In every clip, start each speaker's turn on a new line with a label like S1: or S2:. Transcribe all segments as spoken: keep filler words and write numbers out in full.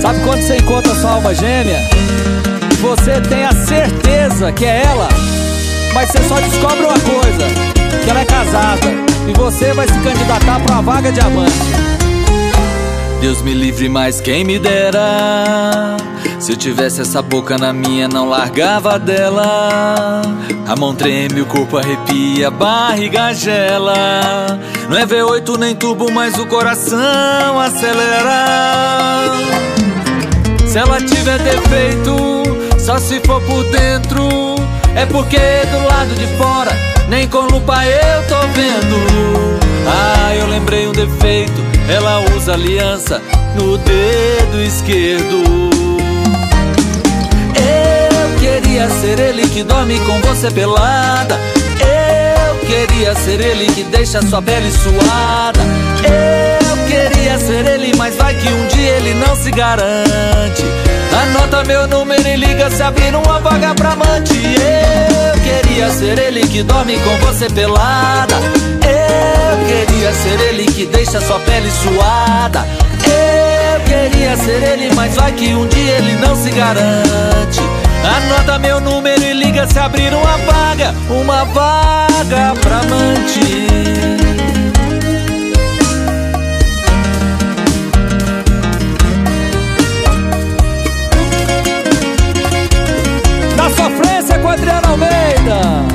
S1: Sabe quando você encontra sua alma gêmea e você tem a certeza que é ela, mas você só descobre uma coisa, que ela é casada e você vai se candidatar pra uma vaga de amante.
S2: Deus me livre, mas quem me dera, se eu tivesse essa boca na minha, não largava dela. A mão treme, o corpo arrepia, a barriga gela. Não é V oito nem turbo, mas o coração acelera. Se ela tiver defeito, só se for por dentro, é porque do lado de fora nem com lupa eu tô vendo. Ah, eu lembrei um defeito, ela usa aliança no dedo esquerdo. Eu queria ser ele que dorme com você pelada. Eu queria ser ele que deixa sua pele suada. Eu queria ser ele, mas vai que um dia ele não se garante. Anota meu número e liga se abrir uma vaga pra amante. Eu queria ser ele que dorme com você pelada. Eu queria ser ele que deixa sua pele suada. Eu queria ser ele, mas vai que um dia ele não se garante. Anota meu número e liga se abrir uma vaga, uma vaga pra amante.
S1: Na sofrência com Adriano Almeida.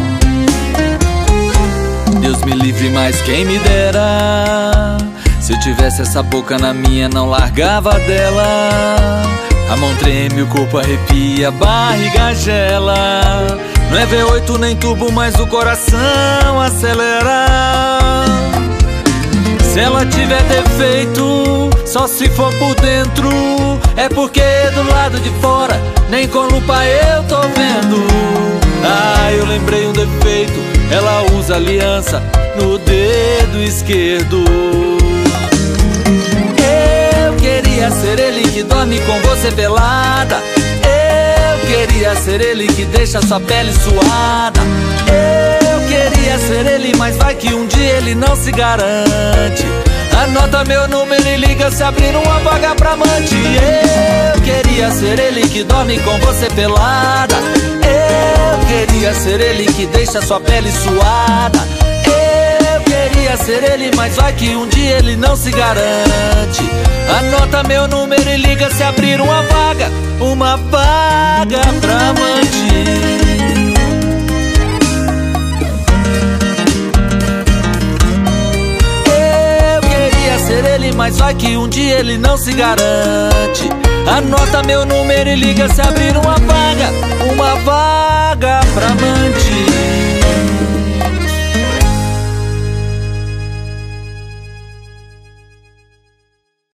S2: Deus me livre, mas quem me dera, se eu tivesse essa boca na minha, não largava dela. A mão treme, o corpo arrepia, a barriga gela. Não é V oito nem turbo, mas o coração acelera. Se ela tiver defeito, só se for por dentro, é porque do lado de fora nem com lupa eu tô vendo. Ah, eu lembrei um defeito, ela usa aliança no dedo esquerdo. Eu queria ser ele que dorme com você pelada. Eu queria ser ele que deixa sua pele suada. Eu queria ser ele, mas vai que um dia ele não se garante. Anota meu número e liga se abrir uma vaga pra amante. Eu queria ser ele que dorme com você pelada. Eu queria ser ele que deixa sua pele suada. Eu queria ser ele, mas vai que um dia ele não se garante. Anota meu número e liga se abrir uma vaga, uma vaga pra amante. Ser ele, mas vai que um dia ele não se garante. Anota meu número e liga se abrir uma